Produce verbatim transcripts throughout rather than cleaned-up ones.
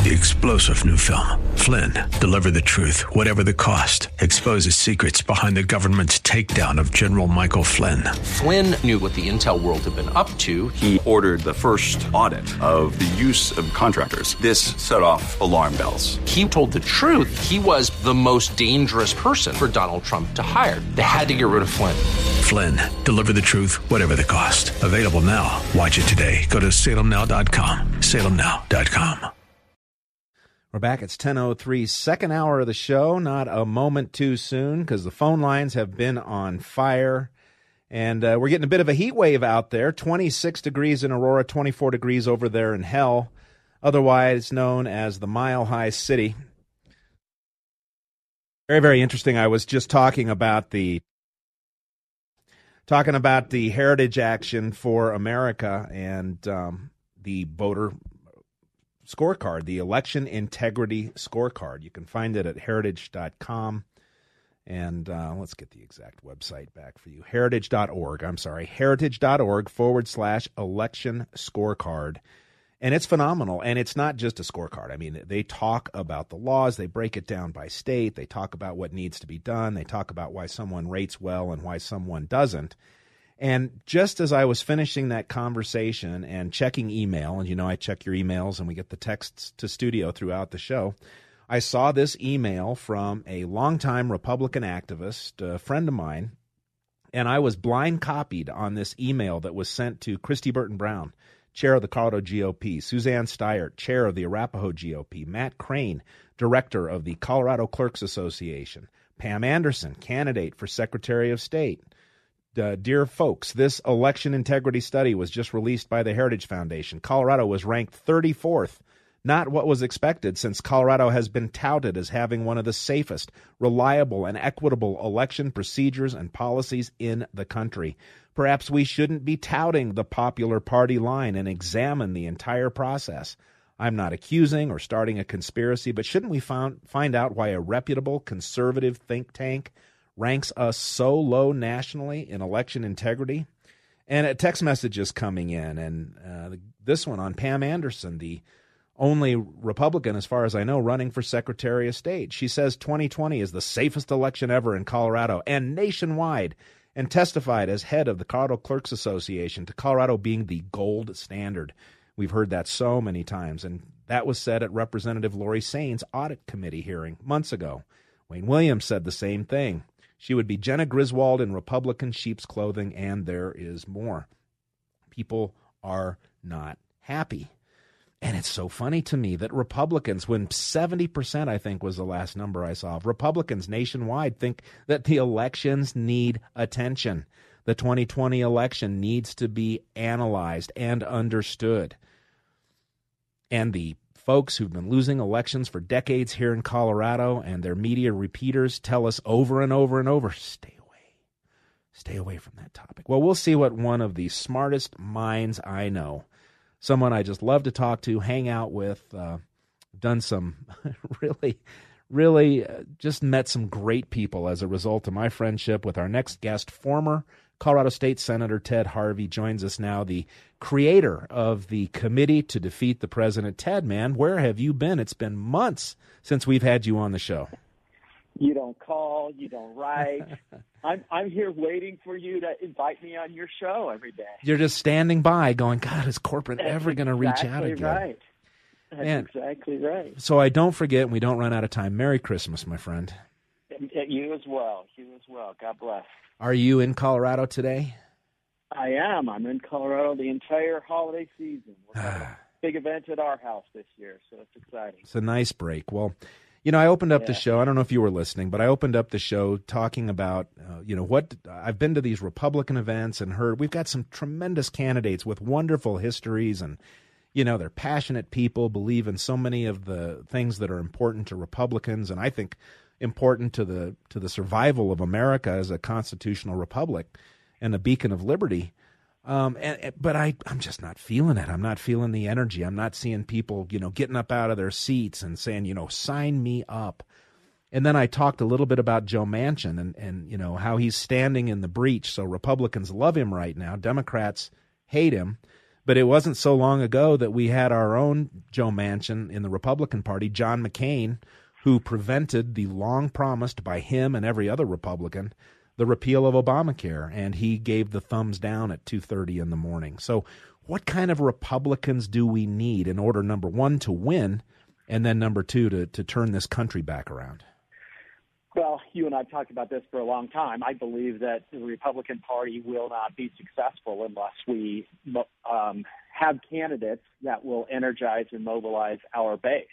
The explosive new film, Flynn, deliver the truth, whatever the cost, exposes secrets behind the government's takedown of General Michael Flynn. Flynn knew what the intel world had been up to. He ordered the first audit of the use of contractors. This set off alarm bells. He told the truth. He was the most dangerous person for Donald Trump to hire. They had to get rid of Flynn. Flynn, deliver the truth, whatever the cost. Available now. Watch it today. Go to salem now dot com. salem now dot com. We're back. It's ten oh three, second hour of the show. Not a moment too soon because the phone lines have been on fire. And uh, we're getting a bit of a heat wave out there. twenty-six degrees in Aurora, twenty-four degrees over there in Hell, otherwise known as the Mile High City. Very, very interesting. I was just talking about the talking about the Heritage Action for America and um, the voter scorecard, the election integrity scorecard. You can find it at heritage dot com. And uh, let's get the exact website back for you. heritage dot org. I'm sorry. heritage dot org forward slash election scorecard. And it's phenomenal. And it's not just a scorecard. I mean, they talk about the laws. They break it down by state. They talk about what needs to be done. They talk about why someone rates well and why someone doesn't. And just as I was finishing that conversation and checking email, and you know I check your emails and we get the texts to studio throughout the show, I saw this email from a longtime Republican activist, a friend of mine, and I was blind copied on this email that was sent to Christy Burton Brown, chair of the Colorado G O P, Suzanne Steyert, chair of the Arapahoe G O P, Matt Crane, director of the Colorado Clerks Association, Pam Anderson, candidate for Secretary of State. Uh, dear folks, this election integrity study was just released by the Heritage Foundation. Colorado was ranked thirty-fourth, not what was expected since Colorado has been touted as having one of the safest, reliable, and equitable election procedures and policies in the country. Perhaps we shouldn't be touting the popular party line and examine the entire process. I'm not accusing or starting a conspiracy, but shouldn't we found, find out why a reputable conservative think tank ranks us so low nationally in election integrity? And a text message is coming in, and uh, this one on Pam Anderson, the only Republican, as far as I know, running for Secretary of State. She says twenty twenty is the safest election ever in Colorado and nationwide, and testified as head of the Colorado Clerks Association to Colorado being the gold standard. We've heard that so many times, and that was said at Representative Lori Sain's audit committee hearing months ago. Wayne Williams said the same thing. She would be Jenna Griswold in Republican sheep's clothing, and there is more. People are not happy. And it's so funny to me that Republicans, when seventy percent, I think, was the last number I saw, of Republicans nationwide think that the elections need attention. The twenty twenty election needs to be analyzed and understood. And the folks who've been losing elections for decades here in Colorado and their media repeaters tell us over and over and over, stay away. Stay away from that topic. Well, we'll see what one of the smartest minds I know, someone I just love to talk to, hang out with, uh, done some really, really uh, just met some great people as a result of my friendship with our next guest. Former Colorado State Senator Ted Harvey joins us now, the creator of the Committee to Defeat the President. Ted, man, where have you been? It's been months since we've had you on the show. You don't call, you don't write. I'm I'm here waiting for you to invite me on your show every day. You're just standing by going, God, is corporate That's ever going to reach exactly out again? Right. That's Man. exactly right. So I don't forget, and we don't run out of time. Merry Christmas, my friend. And, and you as well. You as well. God bless. Are you in Colorado today? I am. I'm in Colorado the entire holiday season. We're having a big event at our house this year, so it's exciting. It's a nice break. Well, you know, I opened up yeah. the show. I don't know if you were listening, but I opened up the show talking about, uh, you know, what I've been to these Republican events and heard we've got some tremendous candidates with wonderful histories, and, you know, they're passionate people, believe in so many of the things that are important to Republicans, and I think important to the to the survival of America as a constitutional republic and a beacon of liberty. Um, and, but I, I'm just not feeling it. I'm not feeling the energy. I'm not seeing people, you know, getting up out of their seats and saying, you know, sign me up. And then I talked a little bit about Joe Manchin and, and, you know, how he's standing in the breach. So Republicans love him right now. Democrats hate him. But it wasn't so long ago that we had our own Joe Manchin in the Republican Party, John McCain, who prevented the long promised by him and every other Republican, the repeal of Obamacare, and he gave the thumbs down at two thirty in the morning. So what kind of Republicans do we need in order, number one, to win, and then number two, to, to turn this country back around? Well, you and I have talked about this for a long time. I believe that the Republican Party will not be successful unless we um, have candidates that will energize and mobilize our base.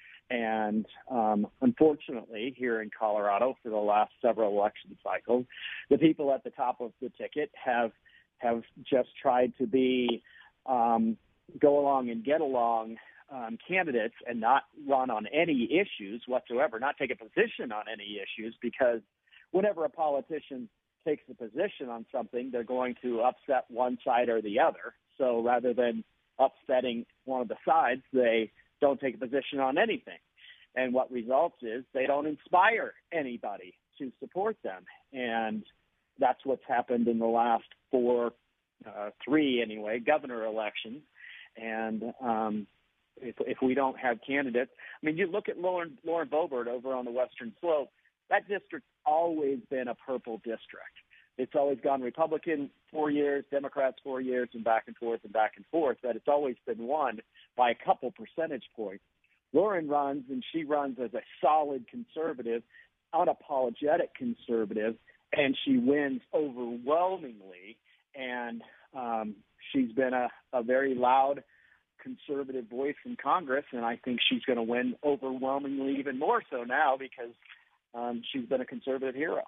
And um, unfortunately, here in Colorado, for the last several election cycles, the people at the top of the ticket have have just tried to be um, go along and get along Um, candidates and not run on any issues whatsoever, not take a position on any issues, because whenever a politician takes a position on something, they're going to upset one side or the other. So rather than upsetting one of the sides, they don't take a position on anything. And what results is they don't inspire anybody to support them. And that's what's happened in the last four, uh, three anyway, governor elections. And, um, If, if we don't have candidates, I mean, you look at Lauren, Lauren Boebert over on the Western Slope, that district's always been a purple district. It's always gone Republican four years, Democrats four years, and back and forth and back and forth, but it's always been won by a couple percentage points. Lauren runs, and she runs as a solid conservative, unapologetic conservative, and she wins overwhelmingly, and um, she's been a, a very loud conservative voice in Congress, and I think she's going to win overwhelmingly even more so now because um, she's been a conservative hero.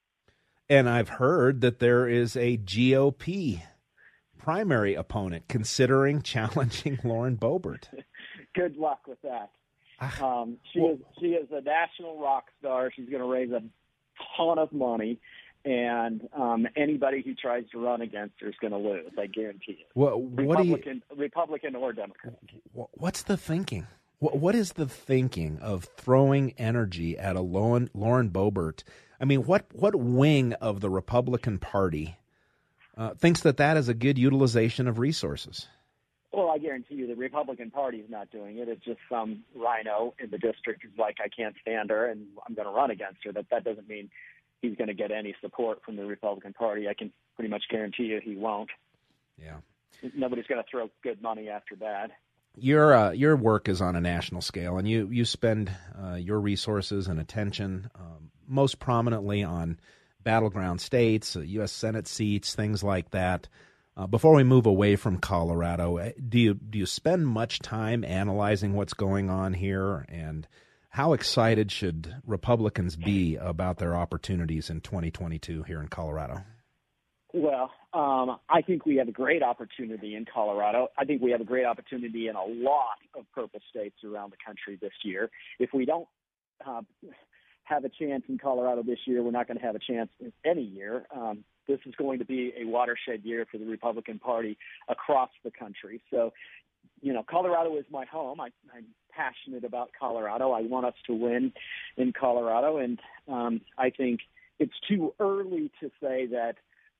And I've heard that there is a G O P primary opponent considering challenging Lauren Boebert. Good luck with that. Um, she is she is a national rock star. She's going to raise a ton of money. And um, anybody who tries to run against her is going to lose. I guarantee it. Well, what Republican, do you, Republican or Democrat. What's the thinking? What, what is the thinking of throwing energy at a Lauren, Lauren Boebert? I mean, what what wing of the Republican Party uh, thinks that that is a good utilization of resources? Well, I guarantee you the Republican Party is not doing it. It's just some rhino in the district who's like, I can't stand her, and I'm going to run against her. That that doesn't mean he's going to get any support from the Republican Party. I can pretty much guarantee you he won't. Yeah. Nobody's going to throw good money after bad. Your uh, your work is on a national scale, and you, you spend uh, your resources and attention um, most prominently on battleground states, uh, U S Senate seats, things like that. Uh, before we move away from Colorado, do you do you spend much time analyzing what's going on here, and how excited should Republicans be about their opportunities in twenty twenty-two here in Colorado? Well, um, I think we have a great opportunity in Colorado. I think we have a great opportunity in a lot of purple states around the country this year. If we don't uh, have a chance in Colorado this year, we're not going to have a chance in any year. Um, this is going to be a watershed year for the Republican Party across the country. So, you know, Colorado is my home. I, I'm passionate about Colorado. I want us to win in Colorado, and um, I think it's too early to say that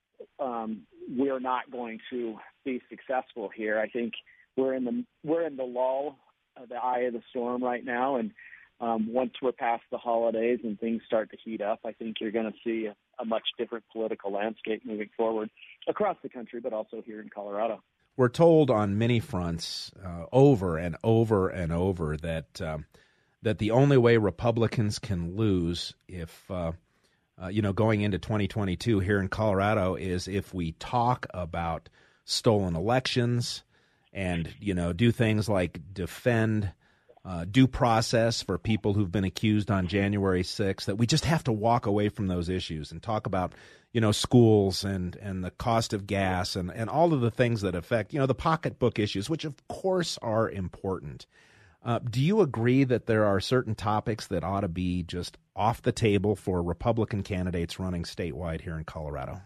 um, we're not going to be successful here. I think we're in the we're in the lull, uh, the eye of the storm right now, and um, once we're past the holidays and things start to heat up, I think you're going to see a, a much different political landscape moving forward across the country, but also here in Colorado. We're told on many fronts uh, over and over and over that um, that the only way Republicans can lose if, uh, uh, you know, going into twenty twenty-two here in Colorado is if we talk about stolen elections and, you know, do things like defend uh, due process for people who've been accused on January sixth, that we just have to walk away from those issues and talk about, you know, schools and, and the cost of gas and, and all of the things that affect, you know, the pocketbook issues, which of course are important. Uh, do you agree that there are certain topics that ought to be just off the table for Republican candidates running statewide here in Colorado?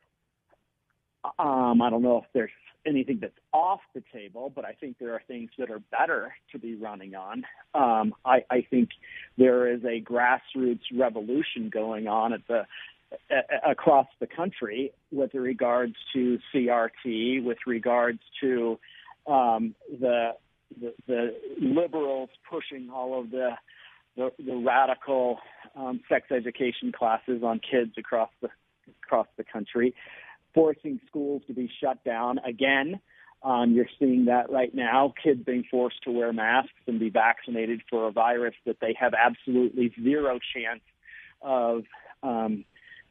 Um, I don't know if there's anything that's off the table, but I think there are things that are better to be running on. Um, I, I think there is a grassroots revolution going on at the a- across the country with regards to C R T, with regards to um, the, the the liberals pushing all of the the, the radical um, sex education classes on kids across the across the country, forcing schools to be shut down again. Um, you're seeing that right now, kids being forced to wear masks and be vaccinated for a virus that they have absolutely zero chance of um,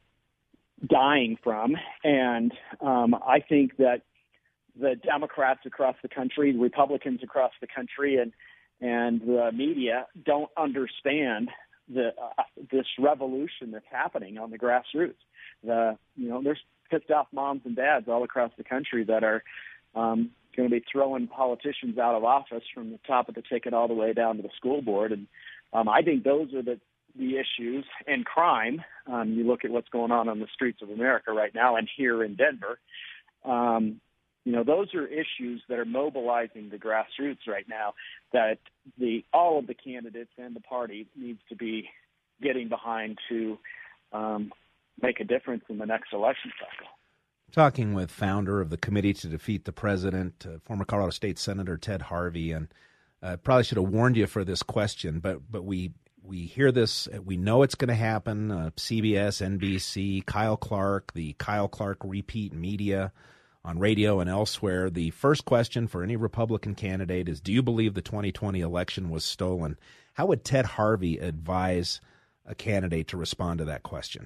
dying from. And um, I think that the Democrats across the country, Republicans across the country, and and the media don't understand the uh, this revolution that's happening on the grassroots. The you know there's pissed off moms and dads all across the country that are um, going to be throwing politicians out of office from the top of the ticket all the way down to the school board. And um, I think those are the the issues. And crime. Um, you look at what's going on on the streets of America right now, and here in Denver. Um, You know, those are issues that are mobilizing the grassroots right now that the all of the candidates and the party needs to be getting behind to um, make a difference in the next election cycle. Talking with founder of the Committee to Defeat the President, uh, former Colorado State Senator Ted Harvey, and uh, probably should have warned you for this question, but but we we hear this, we know it's going to happen. Uh, C B S, N B C, Kyle Clark, the Kyle Clark repeat media on radio and elsewhere. The first question for any Republican candidate is, do you believe the twenty twenty election was stolen? How would Ted Harvey advise a candidate to respond to that question?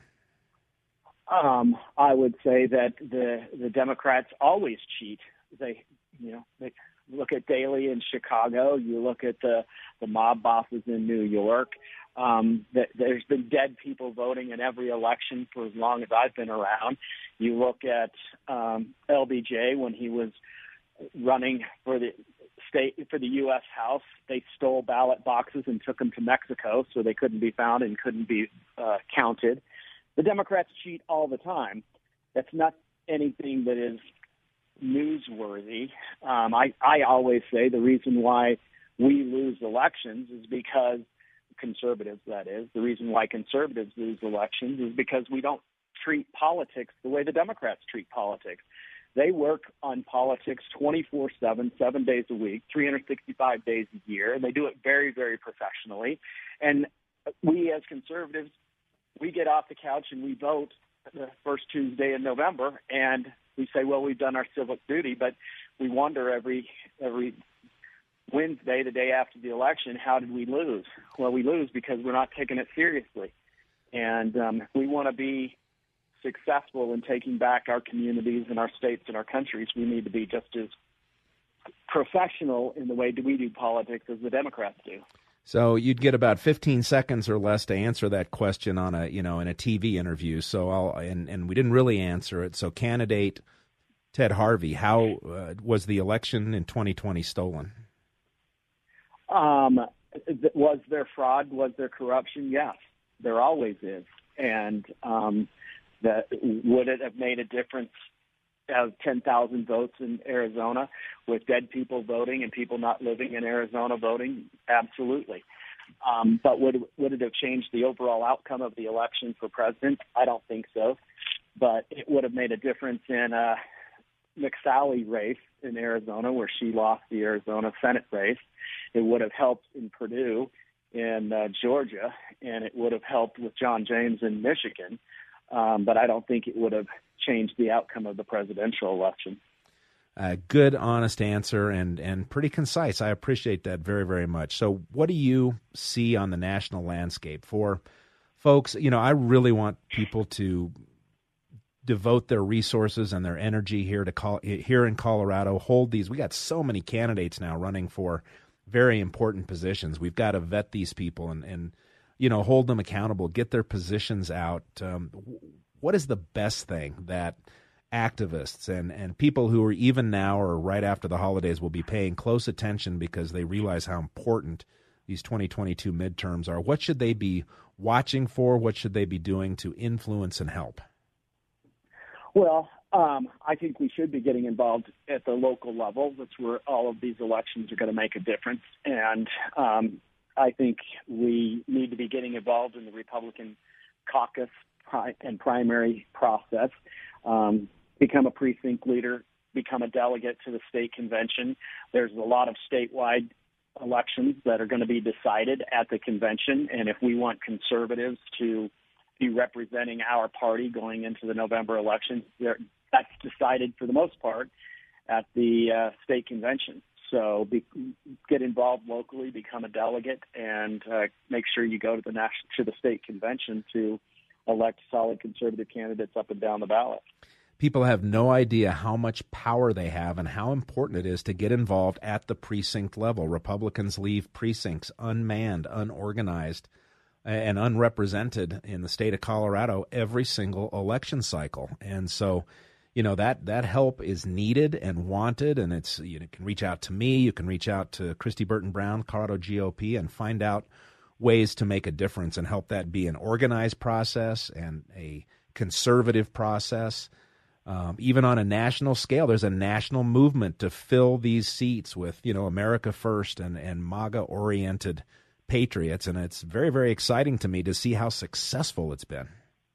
Um, I would say that the the Democrats always cheat. They, you know, they look at Daley in Chicago. You look at the, the mob bosses in New York. Um, that there's been dead people voting in every election for as long as I've been around. You look at um, L B J when he was running for the state for the U S House. They stole ballot boxes and took them to Mexico, so they couldn't be found and couldn't be uh, counted. The Democrats cheat all the time. That's not anything that is newsworthy. Um, I, I always say the reason why we lose elections is because conservatives, that is, the reason why conservatives lose elections is because we don't treat politics the way the Democrats treat politics. They work on politics twenty-four seven, seven days a week, three hundred sixty-five days a year, and they do it very, very professionally. And we as conservatives, we get off the couch and we vote the first Tuesday in November, and we say, well, we've done our civic duty, but we wonder every every Wednesday, the day after the election, how did we lose? Well, we lose because we're not taking it seriously. And um, if we want to be successful in taking back our communities and our states and our countries, we need to be just as professional in the way that we do politics as the Democrats do. So you'd get about fifteen seconds or less to answer that question on a, you know, in a T V interview. So I'll, and, and we didn't really answer it. So candidate Ted Harvey, how uh, was the election in twenty twenty stolen? Um, was there fraud? Was there corruption? Yes, there always is. And um, that would it have made a difference of ten thousand votes in Arizona with dead people voting and people not living in Arizona voting? Absolutely. Um, but would would it have changed the overall outcome of the election for president? I don't think so. But it would have made a difference in a McSally race in Arizona where she lost the Arizona Senate race. It would have helped in Purdue in uh, Georgia, and it would have helped with John James in Michigan. Um, but I don't think it would have changed the outcome of the presidential election. Uh, good, honest answer, and, and pretty concise. I appreciate that very, very much. So what do you see on the national landscape for folks? You know, I really want people to devote their resources and their energy here to call, here in Colorado, hold these. We got so many candidates now running for very important positions. We've got to vet these people and, and you know, hold them accountable, get their positions out. Um, what is the best thing that activists and, and people who are even now or right after the holidays will be paying close attention because they realize how important these twenty twenty-two midterms are? What should they be watching for? What should they be doing to influence and help? Well, um, I think we should be getting involved at the local level. That's where all of these elections are going to make a difference. And um, I think we need to be getting involved in the Republican caucus pri- and primary process, um, become a precinct leader, become a delegate to the state convention. There's a lot of statewide elections that are going to be decided at the convention, and if we want conservatives to be representing our party going into the November election, that's decided for the most part at the uh, state convention. So be, get involved locally, become a delegate, and uh, make sure you go to the national, to the state convention to elect solid conservative candidates up and down the ballot. People have no idea how much power they have and how important it is to get involved at the precinct level. Republicans leave precincts unmanned, unorganized, and unrepresented in the state of Colorado every single election cycle. And so, you know, that that help is needed and wanted, and it's you can reach out to me, you can reach out to Christy Burton Brown, Colorado G O P, and find out ways to make a difference and help that be an organized process and a conservative process. Um, even on a national scale, there's a national movement to fill these seats with, you know, America First and, and MAGA-oriented patriots, and it's very, very exciting to me to see how successful it's been.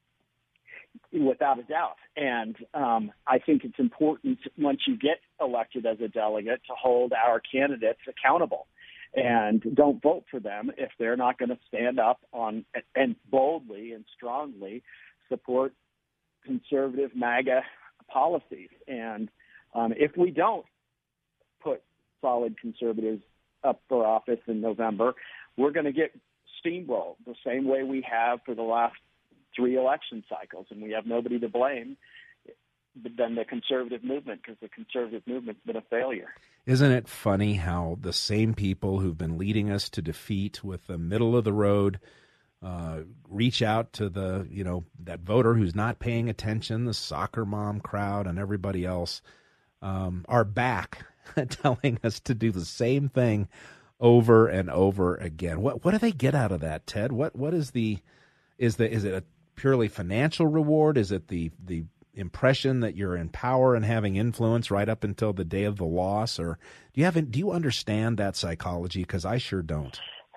Without a doubt. And um, I think it's important once you get elected as a delegate to hold our candidates accountable. And don't vote for them if they're not going to stand up on and boldly and strongly support conservative MAGA policies. And um, if we don't put solid conservatives up for office in November, we're going to get steamrolled the same way we have for the last three election cycles, and we have nobody to blame but then the conservative movement, because the conservative movement's been a failure. Isn't it funny how the same people who've been leading us to defeat with the middle of the road uh, reach out to the, you know, that voter who's not paying attention, the soccer mom crowd and everybody else um, are back telling us to do the same thing over and over again. What what do they get out of that, Ted? What what is the is the is it a purely financial reward? Is it the the impression that you're in power and having influence right up until the day of the loss? Or do you have do you understand that psychology? Because I sure don't.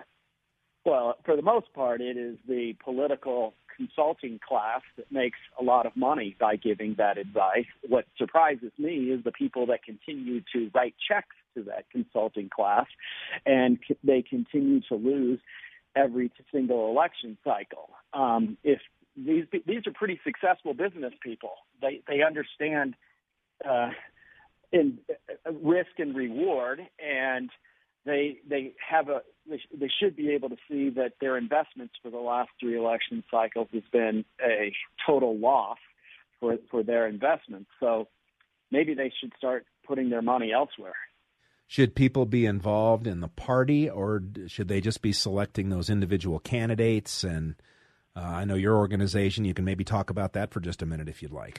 Well, for the most part, it is the political consulting class that makes a lot of money by giving that advice. What surprises me is the people that continue to write checks to that consulting class, and c- they continue to lose every single election cycle. Um, if these these are pretty successful business people, they they understand uh, in uh, risk and reward, and they they have a they, sh- they should be able to see that their investments for the last three election cycles has been a total loss for for their investments. So maybe they should start putting their money elsewhere. Should people be involved in the party, or should they just be selecting those individual candidates? And uh, I know your organization. You can maybe talk about that for just a minute if you'd like.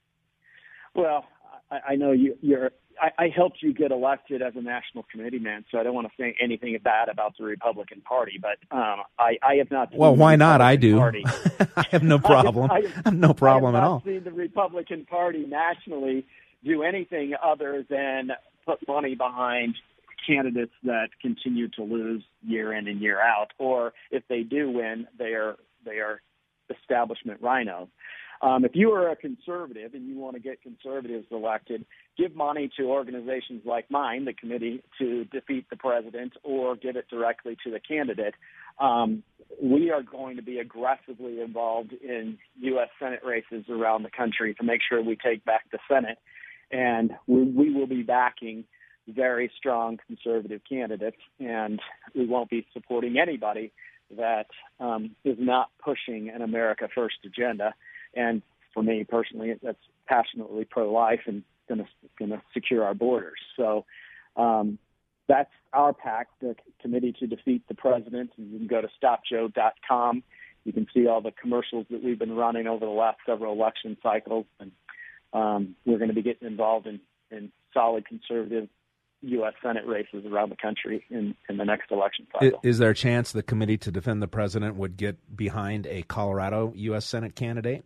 Well, I, I know you, you're. I, I helped you get elected as a national committee man, so I don't want to say anything bad about the Republican Party. But um, I, I have not. Seen well, why not? I do. Party. I have no problem. I have, I have no problem I have at not all. Seen the Republican Party nationally do anything other than put money behind candidates that continue to lose year in and year out, or if they do win, they are they are establishment rhinos. Um, if you are a conservative and you want to get conservatives elected, give money to organizations like mine, the Committee to Defeat the President, or give it directly to the candidate. Um, we are going to be aggressively involved in U S Senate races around the country to make sure we take back the Senate, and we, we will be backing very strong conservative candidates, and we won't be supporting anybody that um, is not pushing an America First agenda. And for me personally, that's passionately pro-life and going to going to secure our borders. So um, that's our PAC, the Committee to Defeat the President. And you can go to stop joe dot com. You can see all the commercials that we've been running over the last several election cycles, and um, we're going to be getting involved in, in solid conservative U S Senate races around the country in, in the next election cycle. Is there a chance the Committee to Defend the President would get behind a Colorado U S Senate candidate?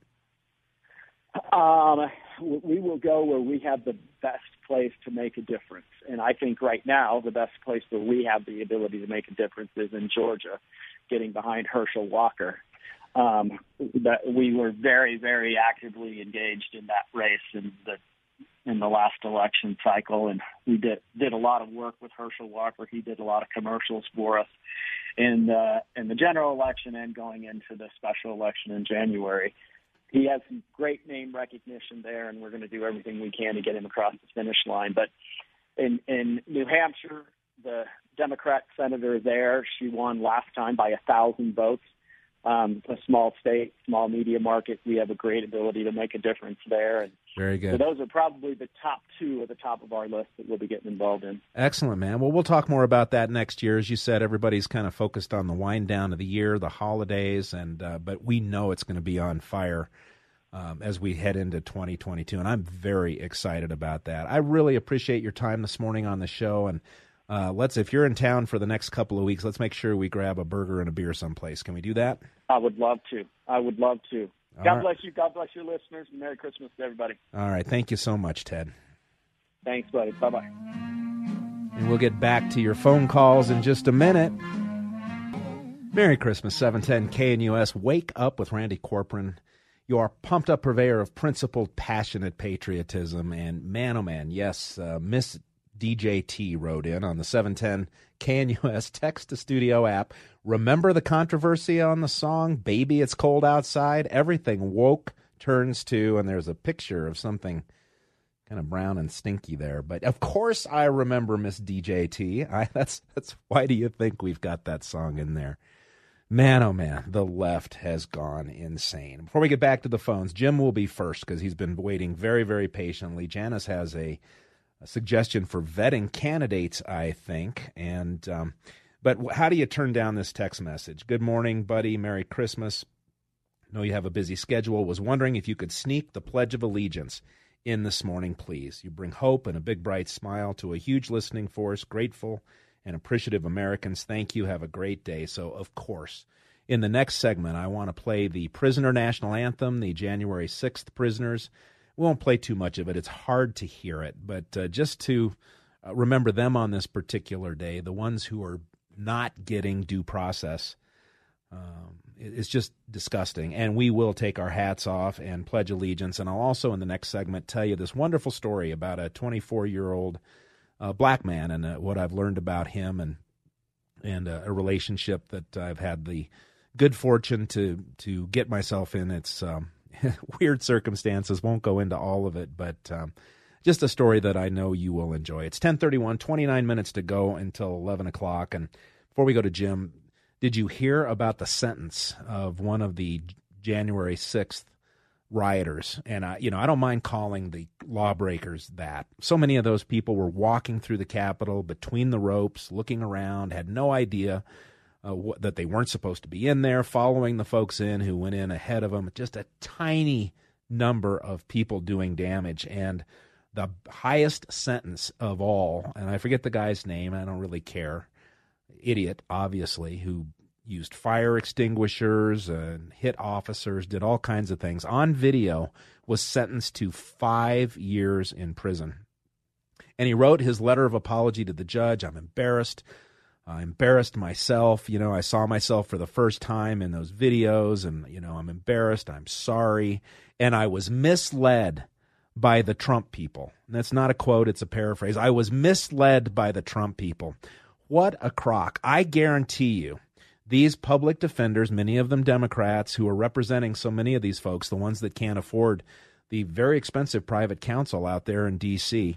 Um, we will go where we have the best place to make a difference. And I think right now the best place where we have the ability to make a difference is in Georgia, getting behind Herschel Walker. um, that we were very, very actively engaged in that race in the in the last election cycle, and we did did a lot of work with Herschel Walker. He did a lot of commercials for us in the in the general election and going into the special election in January. He has some great name recognition there, and we're going to do everything we can to get him across the finish line. But in in New Hampshire, the Democrat senator there, she won last time by a thousand votes. Um, a small state, small media market. We have a great ability to make a difference there. And very good. So those are probably the top two at the top of our list that we'll be getting involved in. Excellent, man. Well, we'll talk more about that next year. As you said, everybody's kind of focused on the wind down of the year, the holidays, and uh, but we know it's going to be on fire um, as we head into twenty twenty-two, and I'm very excited about that. I really appreciate your time this morning on the show, and Uh, let's, if you're in town for the next couple of weeks, let's make sure we grab a burger and a beer someplace. Can we do that? I would love to. I would love to. All God right. bless you. God bless your listeners. And Merry Christmas to everybody. All right. Thank you so much, Ted. Thanks, buddy. Bye-bye. And we'll get back to your phone calls in just a minute. Merry Christmas, seven ten K N U S. Wake up with Randy Corcoran, your pumped-up purveyor of principled, passionate patriotism. And man, oh man, yes, uh, Miss D J T wrote in on the seven ten K N U S text-to-studio app. Remember the controversy on the song, Baby It's Cold Outside? Everything woke turns to, and there's a picture of something kind of brown and stinky there. But, of course, I remember Miss D J T. I, that's, that's why do you think we've got that song in there? Man, oh, man, the left has gone insane. Before we get back to the phones, Jim will be first because he's been waiting very, very patiently. Janice has a A suggestion for vetting candidates, I think. And um, but how do you turn down this text message? Good morning, buddy. Merry Christmas. Know you have a busy schedule. Was wondering if you could sneak the Pledge of Allegiance in this morning, please. You bring hope and a big, bright smile to a huge listening force. Grateful and appreciative Americans. Thank you. Have a great day. So, of course, in the next segment, I want to play the Prisoner National Anthem, the January sixth prisoners. We won't play too much of it. It's hard to hear it, but uh, just to uh, remember them on this particular day, the ones who are not getting due process, um, it's just disgusting. And we will take our hats off and pledge allegiance. And I'll also, in the next segment, tell you this wonderful story about a twenty-four-year-old uh, black man and uh, what I've learned about him and and uh, a relationship that I've had the good fortune to to get myself in. It's um, weird circumstances. Won't go into all of it, but um, just a story that I know you will enjoy. It's ten thirty-one, twenty-nine minutes to go until eleven o'clock. And before we go to Jim, did you hear about the sentence of one of the January sixth rioters? And, I, you know, I don't mind calling the lawbreakers that. So many of those people were walking through the Capitol between the ropes, looking around, had no idea Uh, wh- that they weren't supposed to be in there, following the folks in who went in ahead of them. Just a tiny number of people doing damage. And the highest sentence of all, and I forget the guy's name, I don't really care, idiot, obviously, who used fire extinguishers and hit officers, did all kinds of things, on video, was sentenced to five years in prison. And he wrote his letter of apology to the judge. I'm embarrassed. I embarrassed myself. You know, I saw myself for the first time in those videos, and, you know, I'm embarrassed. I'm sorry. And I was misled by the Trump people. And that's not a quote. It's a paraphrase. I was misled by the Trump people. What a crock. I guarantee you, these public defenders, many of them Democrats who are representing so many of these folks, the ones that can't afford the very expensive private counsel out there in D C,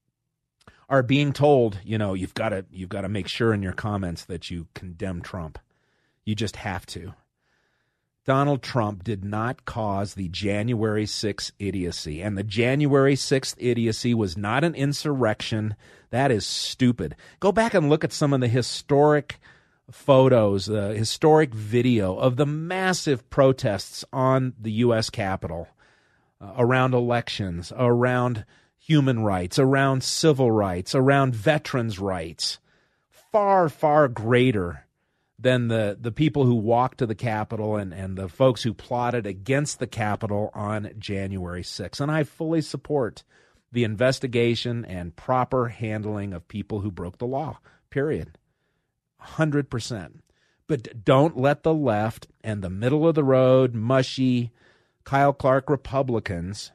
are being told, you know, you've got to you've got to make sure in your comments that you condemn Trump. You just have to. Donald Trump did not cause the January sixth idiocy, and the January sixth idiocy was not an insurrection. That is stupid. Go back and look at some of the historic photos, the uh, historic video of the massive protests on the U S Capitol uh, around elections, around human rights, around civil rights, around veterans' rights, far, far greater than the, the people who walked to the Capitol and, and the folks who plotted against the Capitol on January sixth. And I fully support the investigation and proper handling of people who broke the law, period. one hundred percent. But don't let the left and the middle-of-the-road, mushy, Kyle Clark Republicans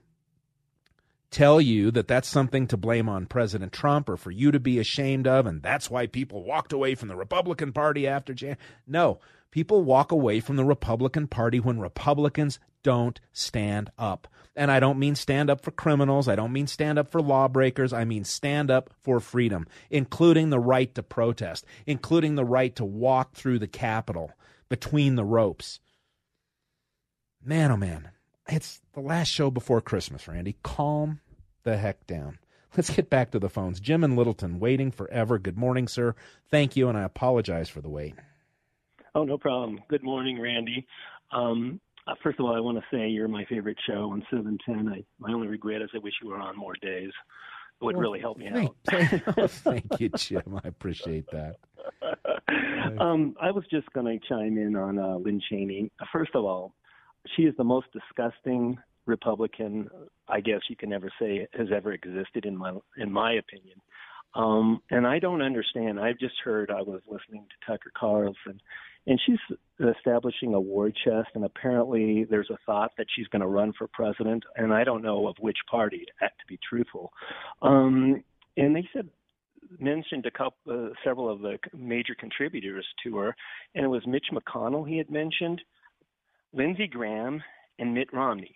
tell you that that's something to blame on President Trump or for you to be ashamed of, and that's why people walked away from the Republican Party after Jan. No, people walk away from the Republican Party when Republicans don't stand up. And I don't mean stand up for criminals. I don't mean stand up for lawbreakers. I mean stand up for freedom, including the right to protest, including the right to walk through the Capitol between the ropes. Man, oh man, it's the last show before Christmas, Randy. Calm the heck down. Let's get back to the phones. Jim in Littleton, waiting forever. Good morning, sir. Thank you, and I apologize for the wait. Oh, no problem. Good morning, Randy. Um, uh, first of all, I want to say you're my favorite show on seven ten. I, my only regret is I wish you were on more days. It would well, really help me thank, out. oh, thank you, Jim. I appreciate that. um, I was just going to chime in on uh, Lynn Cheney. First of all, she is the most disgusting Republican, I guess you can never say has ever existed in my in my opinion. Um, and I don't understand. I've just heard, I was listening to Tucker Carlson, and she's establishing a war chest, and apparently there's a thought that she's going to run for president, and I don't know of which party, to be truthful. Um, and they said, mentioned a couple, uh, several of the major contributors to her, and it was Mitch McConnell he had mentioned, Lindsey Graham, and Mitt Romney.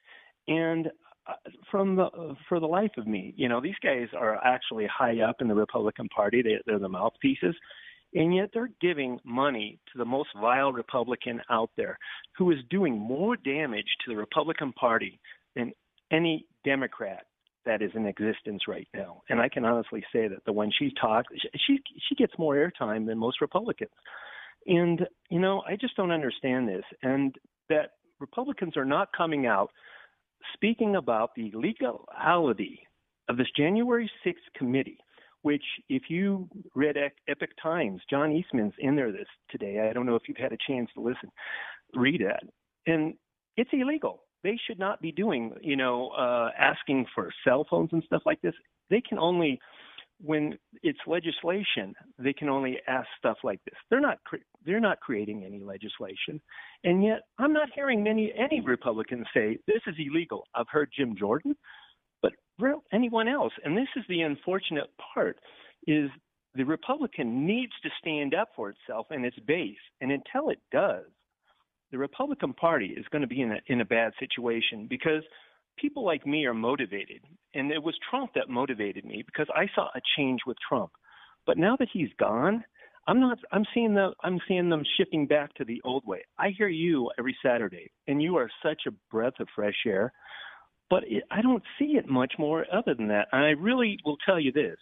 And from the, for the life of me, you know, these guys are actually high up in the Republican Party. They, they're the mouthpieces. And yet they're giving money to the most vile Republican out there who is doing more damage to the Republican Party than any Democrat that is in existence right now. And I can honestly say that the when she talks, she she gets more airtime than most Republicans. And, you know, I just don't understand this. And that Republicans are not coming out speaking about the legality of this January sixth committee, which if you read Epic Times, John Eastman's in there this today. I don't know if you've had a chance to listen, read it. And it's illegal. They should not be doing, you know, uh, asking for cell phones and stuff like this. They can only, when it's legislation, they can only ask stuff like this. They're not cre- they're not creating any legislation, and yet I'm not hearing many any Republicans say this is illegal. I've heard Jim Jordan, but real, anyone else. And this is the unfortunate part: is the Republican needs to stand up for itself and its base, and until it does, the Republican Party is going to be in a in a bad situation because people like me are motivated. And it was Trump that motivated me because I saw a change with Trump. But now that he's gone, I'm not I'm seeing the I'm seeing them shifting back to the old way. I hear you every Saturday, and you are such a breath of fresh air. But it, I don't see it much more other than that. And I really will tell you this.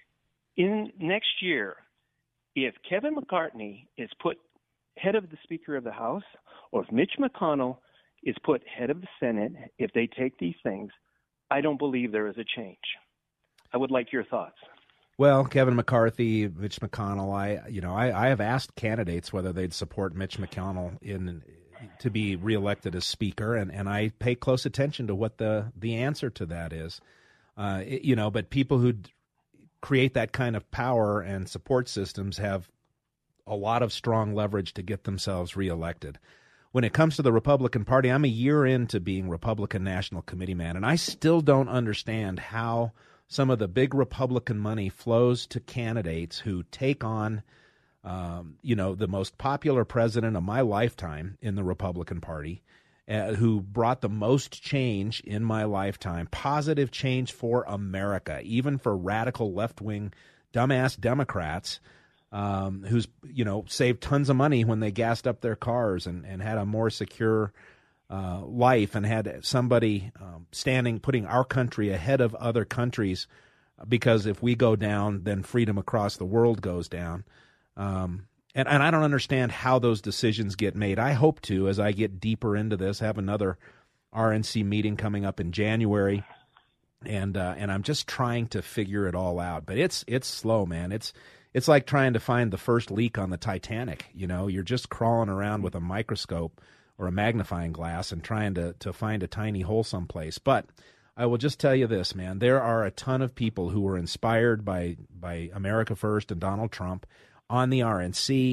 In next year, if Kevin McCarthy is put head of the Speaker of the House, or if Mitch McConnell is put head of the Senate, if they take these things, I don't believe there is a change. I would like your thoughts. Well, Kevin McCarthy, Mitch McConnell, I you know, I, I have asked candidates whether they'd support Mitch McConnell in to be reelected as Speaker, and, and I pay close attention to what the, the answer to that is. Uh, it, you know, but people who create that kind of power and support systems have a lot of strong leverage to get themselves reelected. When it comes to the Republican Party, I'm a year into being Republican National Committee man, and I still don't understand how some of the big Republican money flows to candidates who take on, um, you know, the most popular president of my lifetime in the Republican Party, uh, who brought the most change in my lifetime, positive change for America, even for radical left-wing dumbass Democrats. Um, who's, you know, saved tons of money when they gassed up their cars and, and had a more secure uh, life and had somebody um, standing, putting our country ahead of other countries, because if we go down, then freedom across the world goes down. Um, and, and I don't understand how those decisions get made. I hope to, as I get deeper into this, have another R N C meeting coming up in January. And uh, and I'm just trying to figure it all out. But it's it's slow, man. It's It's like trying to find the first leak on the Titanic. You know, you're just crawling around with a microscope or a magnifying glass and trying to, to find a tiny hole someplace. But I will just tell you this, man. There are a ton of people who were inspired by, by America First and Donald Trump on the R N C,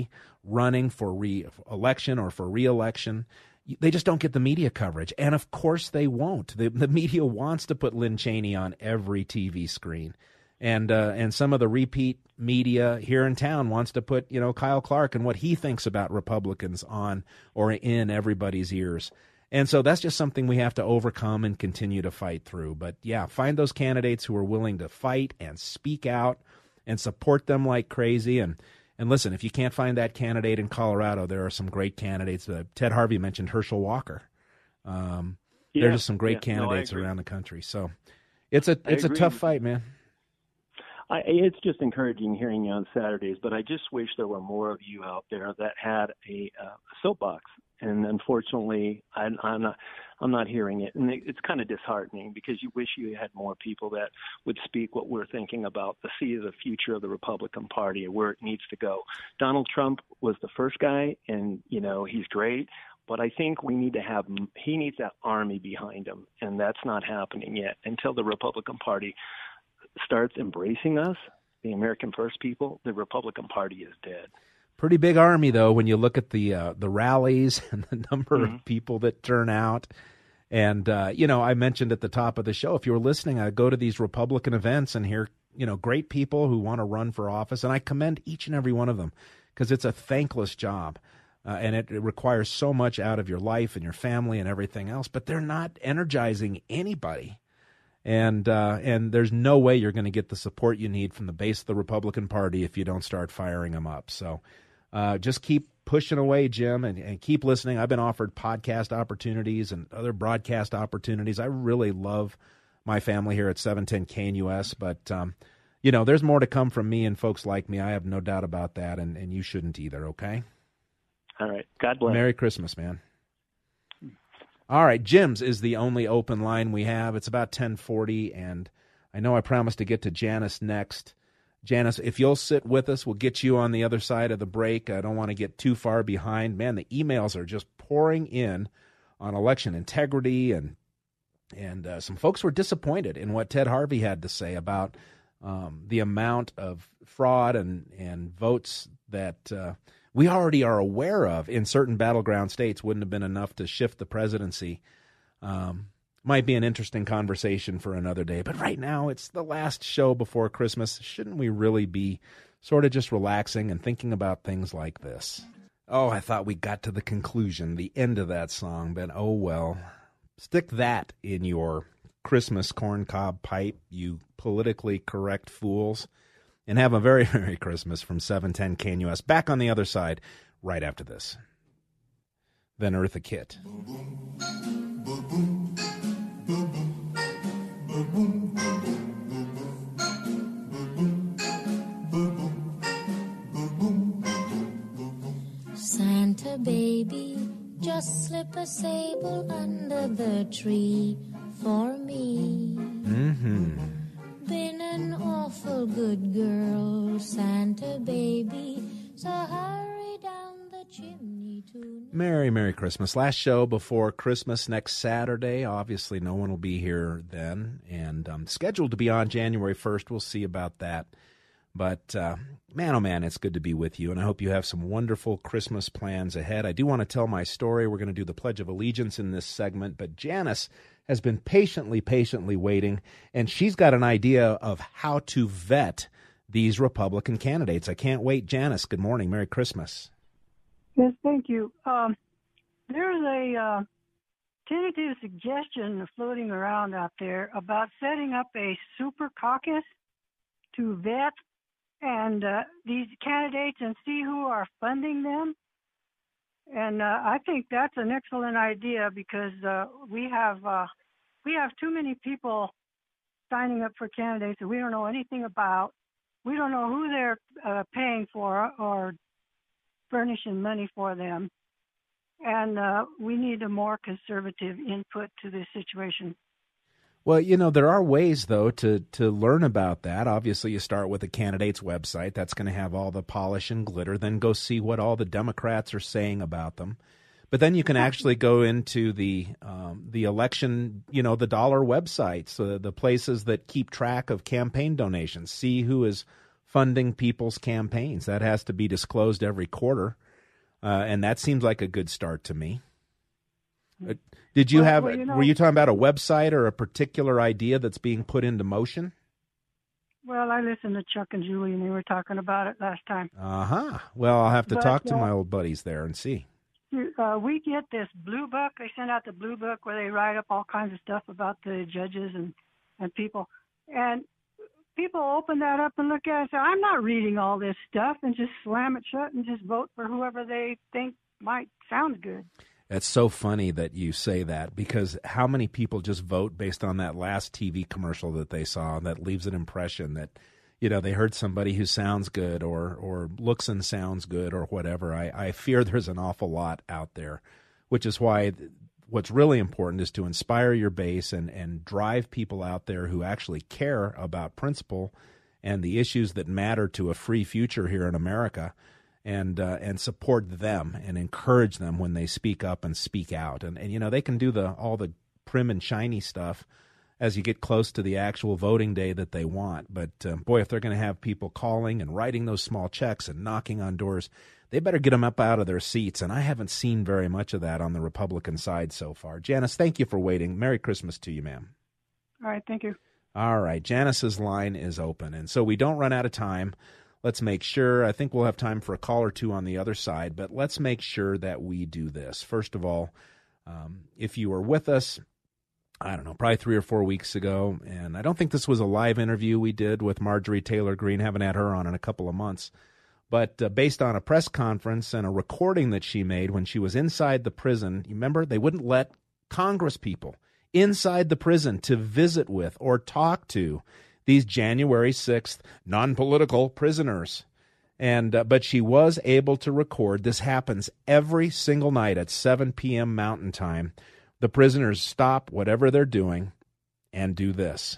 running for re-election or for re-election. They just don't get the media coverage. And, of course, they won't. The, the media wants to put Lynn Cheney on every T V screen. And uh, and some of the repeat media here in town wants to put, you know, Kyle Clark and what he thinks about Republicans on or in everybody's ears. And so that's just something we have to overcome and continue to fight through. But, yeah, find those candidates who are willing to fight and speak out and support them like crazy. And, and listen, if you can't find that candidate in Colorado, there are some great candidates. Uh, Ted Harvey mentioned Herschel Walker. Um, yeah, there are just some great yeah, candidates no, around the country. So it's a it's a tough fight, man. I, it's just encouraging hearing you on Saturdays, but I just wish there were more of you out there that had a, uh, a soapbox. And unfortunately, I, I'm not I'm not hearing it. And it, it's kind of disheartening because you wish you had more people that would speak what we're thinking about, the see the future of the Republican Party and where it needs to go. Donald Trump was the first guy, and, you know, he's great. But I think we need to have – he needs that army behind him, and that's not happening yet until the Republican Party – starts embracing us, the American First people. The Republican Party is dead. Pretty big army, though, when you look at the uh, the rallies and the number mm-hmm. of people that turn out. And, uh, you know, I mentioned at the top of the show, if you were listening, I go to these Republican events and hear, you know, great people who want to run for office. And I commend each and every one of them because it's a thankless job. Uh, and it, it requires so much out of your life and your family and everything else. But they're not energizing anybody. And uh, and there's no way you're going to get the support you need from the base of the Republican Party if you don't start firing them up. So uh, just keep pushing away, Jim, and, and keep listening. I've been offered podcast opportunities and other broadcast opportunities. I really love my family here at seven ten K N U S, but, um, you know, there's more to come from me and folks like me. I have no doubt about that, and, and you shouldn't either, okay? All right. God bless. Merry Christmas, man. All right, Jim's is the only open line we have. It's about ten forty, and I know I promised to get to Janice next. Janice, if you'll sit with us, we'll get you on the other side of the break. I don't want to get too far behind. Man, the emails are just pouring in on election integrity, and and uh, some folks were disappointed in what Ted Harvey had to say about um, the amount of fraud and, and votes that uh, – we already are aware of in certain battleground states wouldn't have been enough to shift the presidency. Um, might be an interesting conversation for another day. But right now, it's the last show before Christmas. Shouldn't we really be sort of just relaxing and thinking about things like this? Oh, I thought we got to the conclusion, the end of that song, but oh well. Stick that in your Christmas corncob pipe, you politically correct fools. And have a very Merry Christmas from seven ten K N U S. Back on the other side right after this. Then Eartha Kitt. Santa baby, just slip a sable under the tree for me. Mm-hmm. Been an awful good girl, Santa baby, so hurry down the chimney tonight. Merry, Merry Christmas. Last show before Christmas next Saturday. Obviously, no one will be here then, and um, scheduled to be on January first. We'll see about that. But, uh, man, oh, man, it's good to be with you, and I hope you have some wonderful Christmas plans ahead. I do want to tell my story. We're going to do the Pledge of Allegiance in this segment, but Janice has been patiently, patiently waiting, and she's got an idea of how to vet these Republican candidates. I can't wait. Janice, good morning. Merry Christmas. Yes, thank you. Um, there's a uh, tentative suggestion floating around out there about setting up a super caucus to vet and uh, these candidates and see who are funding them. And uh, I think that's an excellent idea because uh, we have uh, we have too many people signing up for candidates that we don't know anything about. We don't know who they're uh, paying for or furnishing money for them. And uh, we need a more conservative input to this situation. Well, you know, there are ways, though, to, to learn about that. Obviously, you start with a candidate's website. That's going to have all the polish and glitter. Then go see what all the Democrats are saying about them. But then you can actually go into the um, the election, you know, the dollar websites, uh, the places that keep track of campaign donations, see who is funding people's campaigns. That has to be disclosed every quarter. Uh, and that seems like a good start to me. Uh, did you well, have, well, you know, were you talking about a website or a particular idea that's being put into motion? Well, I listened to Chuck and Julie, and they were talking about it last time. Uh-huh. Well, I'll have to But, talk to uh, my old buddies there and see. Uh, we get this blue book. They send out the blue book where they write up all kinds of stuff about the judges and, and people. And people open that up and look at it and say, I'm not reading all this stuff, and just slam it shut and just vote for whoever they think might sound good. It's so funny that you say that, because how many people just vote based on that last T V commercial that they saw that leaves an impression that, you know, they heard somebody who sounds good or or looks and sounds good or whatever. I, I fear there's an awful lot out there, which is why what's really important is to inspire your base and, and drive people out there who actually care about principle and the issues that matter to a free future here in America, and uh, and support them and encourage them when they speak up and speak out. And, and you know, they can do the all the prim and shiny stuff as you get close to the actual voting day that they want. But, uh, boy, if they're going to have people calling and writing those small checks and knocking on doors, they better get them up out of their seats. And I haven't seen very much of that on the Republican side so far. Janice, thank you for waiting. Merry Christmas to you, ma'am. All right, thank you. All right, Janice's line is open. And so we don't run out of time. Let's make sure, I think we'll have time for a call or two on the other side, but let's make sure that we do this. First of all, um, if you were with us, I don't know, probably three or four weeks ago, and I don't think this was a live interview we did with Marjorie Taylor Greene, haven't had her on in a couple of months, but uh, based on a press conference and a recording that she made when she was inside the prison, you remember, they wouldn't let Congress people inside the prison to visit with or talk to these January sixth non-political prisoners. And uh, but she was able to record. This happens every single night at seven p.m. Mountain Time. The prisoners stop whatever they're doing and do this.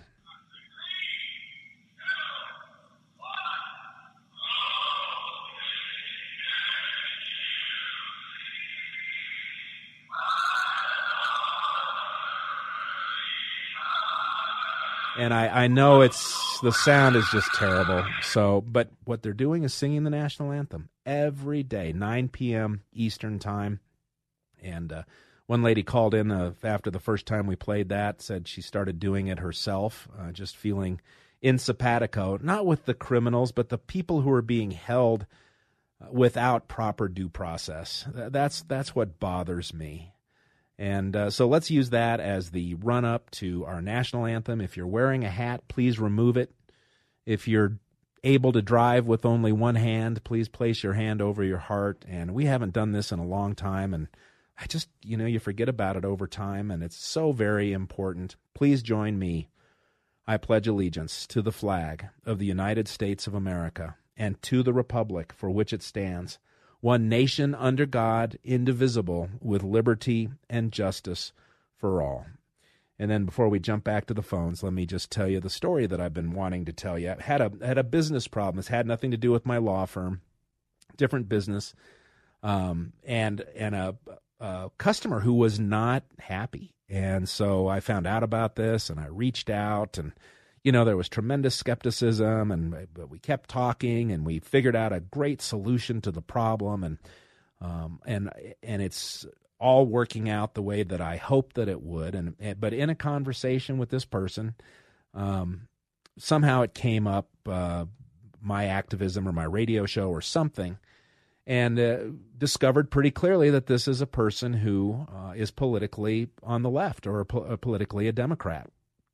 And I, I know it's the sound is just terrible. So, but what they're doing is singing the national anthem every day, nine p.m. Eastern time. And uh, one lady called in uh, after the first time we played that, said she started doing it herself, uh, just feeling in simpatico, not with the criminals, but the people who are being held without proper due process. That's that's what bothers me. And uh, so let's use that as the run-up to our national anthem. If you're wearing a hat, please remove it. If you're able to drive with only one hand, please place your hand over your heart. And we haven't done this in a long time, and I just, you know, you forget about it over time, and it's so very important. Please join me. I pledge allegiance to the flag of the United States of America and to the republic for which it stands, one nation under God, indivisible, with liberty and justice for all. And then before we jump back to the phones, let me just tell you the story that I've been wanting to tell you. I had a had a business problem. It's had nothing to do with my law firm, different business, um, and and a, a customer who was not happy. And so I found out about this, and I reached out, and you know, there was tremendous skepticism, and but we kept talking, and we figured out a great solution to the problem, and um, and and it's all working out the way that I hoped that it would. And but in a conversation with this person, um, somehow it came up, uh, my activism or my radio show or something, and uh, discovered pretty clearly that this is a person who uh, is politically on the left or po- politically a Democrat.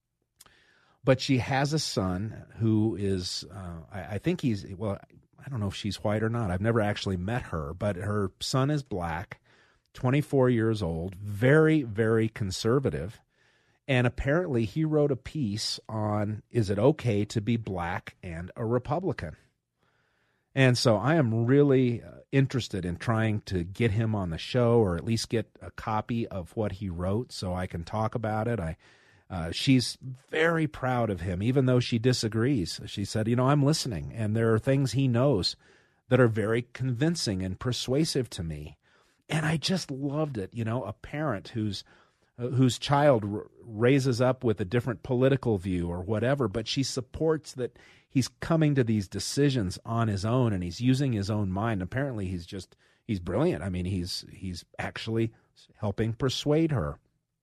But she has a son who is, uh, I, I think he's, well, I don't know if she's white or not. I've never actually met her, but her son is black, twenty-four years old, very, very conservative. And apparently he wrote a piece on, is it okay to be black and a Republican? And so I am really uh, interested in trying to get him on the show, or at least get a copy of what he wrote so I can talk about it. I Uh, she's very proud of him, even though she disagrees. She said, you know, I'm listening, and there are things he knows that are very convincing and persuasive to me. And I just loved it. You know, a parent whose uh, whose child r- raises up with a different political view or whatever, but she supports that he's coming to these decisions on his own, and he's using his own mind. Apparently he's just he's brilliant. I mean, he's he's actually helping persuade her.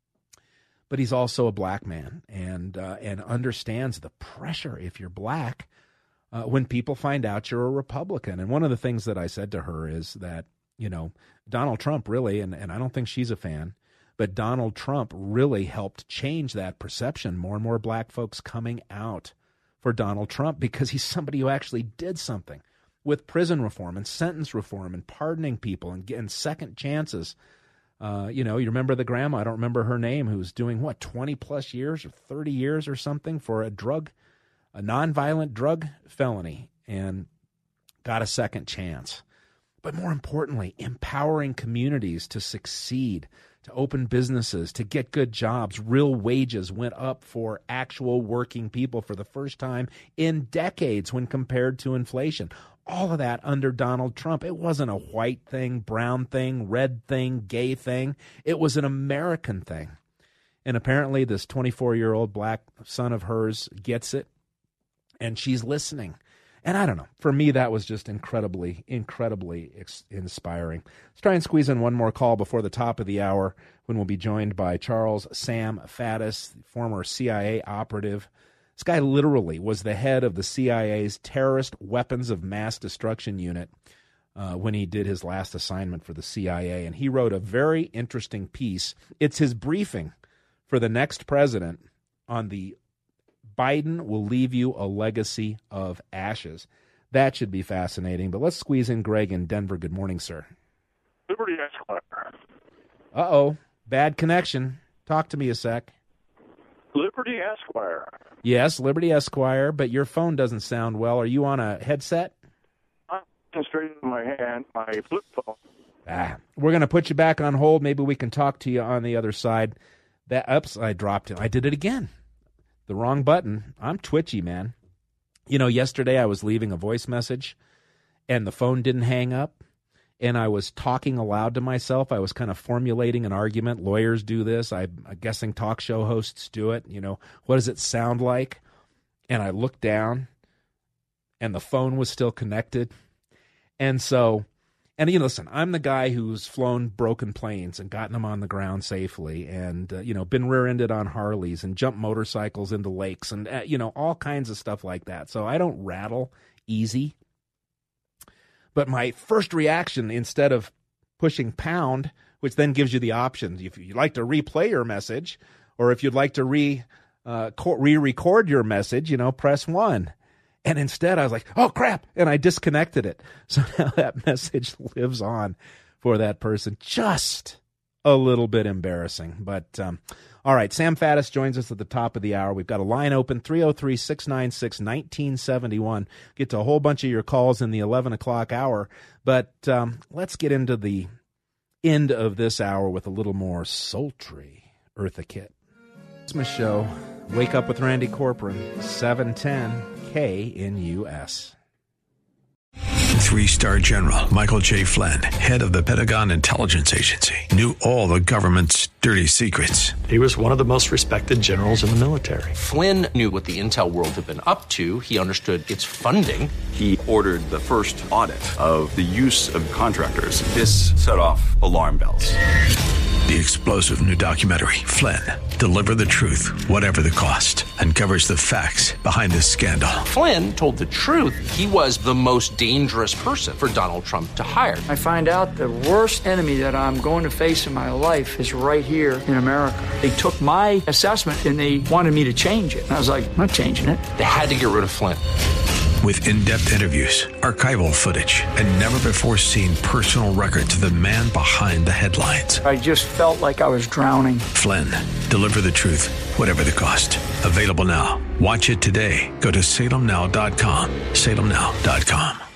But he's also a black man and uh, and understands the pressure if you're black uh, when people find out you're a Republican. And one of the things that I said to her is that, you know, Donald Trump really, and, and I don't think she's a fan, but Donald Trump really helped change that perception. More and more black folks coming out for Donald Trump because he's somebody who actually did something with prison reform and sentence reform and pardoning people and getting second chances. Uh, you know, you remember the grandma, I don't remember her name, who's doing, what, twenty plus years or thirty years or something for a drug, a nonviolent drug felony, and got a second chance. But more importantly, empowering communities to succeed, to open businesses, to get good jobs. Real wages went up for actual working people for the first time in decades when compared to inflation. All of that under Donald Trump. It wasn't a white thing, brown thing, red thing, gay thing. It was an American thing. And apparently this twenty-four-year-old black son of hers gets it, and she's listening. And I don't know. For me, that was just incredibly, incredibly ex- inspiring. Let's try and squeeze in one more call before the top of the hour when we'll be joined by Charles Sam Faddis, former C I A operative. This guy literally was the head of the C I A's Terrorist Weapons of Mass Destruction Unit uh, when he did his last assignment for the C I A. And he wrote a very interesting piece. It's his briefing for the next president on the Biden will leave you a legacy of ashes. That should be fascinating. But let's squeeze in Greg in Denver. Good morning, sir. Liberty Esquire. Uh-oh. Bad connection. Talk to me a sec. Liberty Esquire. Yes, Liberty Esquire, but your phone doesn't sound well. Are you on a headset? I'm straight in my hand, my flip phone. Ah, we're going to put you back on hold. Maybe we can talk to you on the other side. That Oops, I dropped it. I did it again. The wrong button. I'm twitchy, man. You know, yesterday I was leaving a voice message, and the phone didn't hang up, and I was talking aloud to myself. I was kind of formulating an argument. Lawyers do this. I, I'm guessing talk show hosts do it. You know, what does it sound like? And I looked down, and the phone was still connected. And so, and you know, listen, I'm the guy who's flown broken planes and gotten them on the ground safely and, uh, you know, been rear-ended on Harleys and jumped motorcycles into lakes and, uh, you know, all kinds of stuff like that. So I don't rattle easy. But my first reaction, instead of pushing pound, which then gives you the option, if you'd like to replay your message, or if you'd like to re uh, co- re-record your message, you know, press one. And instead I was like, oh, crap, and I disconnected it. So now that message lives on for that person. Just a little bit embarrassing. But, um, all right, Sam Faddis joins us at the top of the hour. We've got a line open, three oh three, six nine six, one nine seven one. Get to a whole bunch of your calls in the eleven o'clock hour. But um, let's get into the end of this hour with a little more sultry Eartha Kitt. Christmas show, Wake Up with Randy Corcoran, seven ten K N U S. Three-star General Michael J. Flynn, head of the Pentagon Intelligence Agency, knew all the government's dirty secrets. He was one of the most respected generals in the military. Flynn knew what the intel world had been up to. He understood its funding. He ordered the first audit of the use of contractors. This set off alarm bells. The explosive new documentary, Flynn, Deliver the Truth, Whatever the Cost, uncovers the facts behind this scandal. Flynn told the truth. He was the most dangerous person for Donald Trump to hire. I find out the worst enemy that I'm going to face in my life is right here in America. They took my assessment and they wanted me to change it. And I was like, I'm not changing it. They had to get rid of Flynn. With in-depth interviews, archival footage, and never-before-seen personal records of the man behind the headlines. I just felt like I was drowning. Flynn, Deliver the Truth, Whatever the Cost. Available now. Watch it today. Go to salem now dot com. salem now dot com.